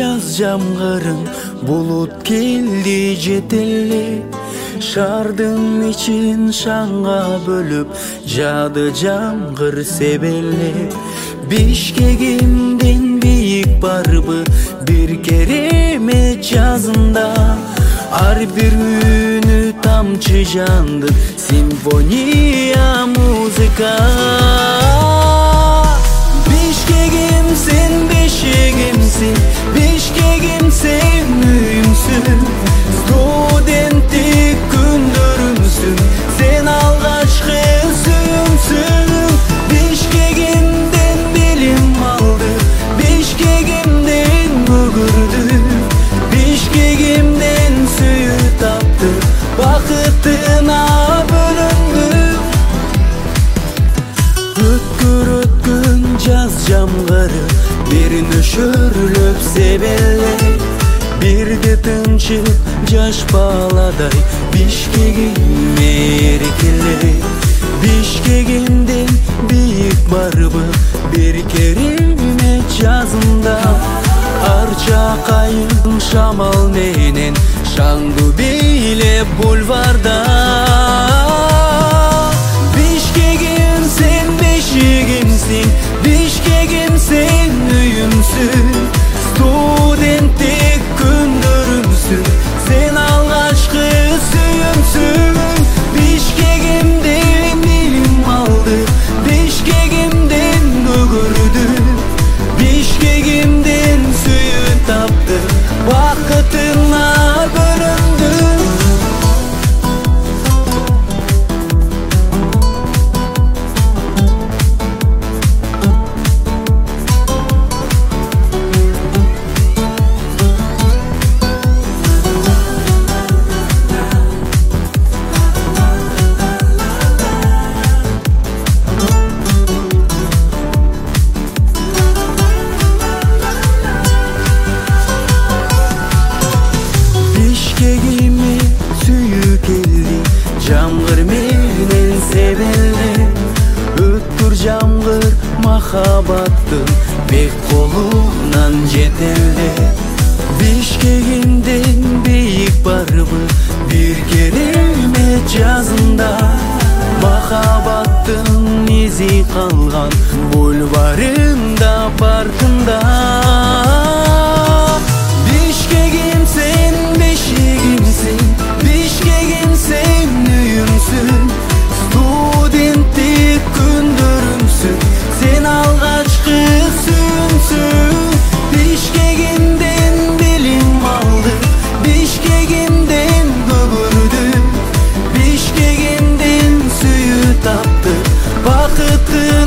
жаз жамгырын булут келди жетеле, шардын ичин шаңга бөлүп жады жамгыр себеле. Бишкегимден бийик барбы бир керемет жазында, ар бир үнү тамчы жанды симфония музыка. Бишкегим сен бешегимсиң, Бишкегим сен үйүмсүң, студенттик күндөрүмсүң, сен алгачкы сүйүүмсүң. Бишкегимден билим алды, Бишкегимден көгөрдү, Бишкегимден сүйүү таптыр, бакытына бөлөндү. Өткөн жаз жамгыры бир нөшөрлөп себеле, бирде тынчып жаш баладай Бишкегим эркеле. Бишкегимден бийик барбы бир керемет жазында, арча кайын шамал менен шаңду бийлеп бульварда. Бишкегим сен бешигимсиң, Бишкегим сен үйүмсүң, студенттик күндөрүмсүң, сен алгачкы сүйүүмсүң. Бишкегимден билим алды, Бишкегимден көгөрдү, Бишкегимден сүйүү тапты, бакытына бөлөндү. Бишкегиме сүйүү келди, жамгыр менен себеле. Өткүр жамгыр махабаттын бек колунан жетеле. Бишкегимден бийик барбы бир керемет жазында, махабаттын изи калган бульварында, паркында. Бишкегим сен бешигимсиң, Бишкегим сен үйүмсүң, студенттик күндөрүмсүң, сен алгачкы сүйүүмсүң. Бишкегимден билим алды, Бишкегимден көгөрдү, Бишкегимден сүйүү тапты, бакыты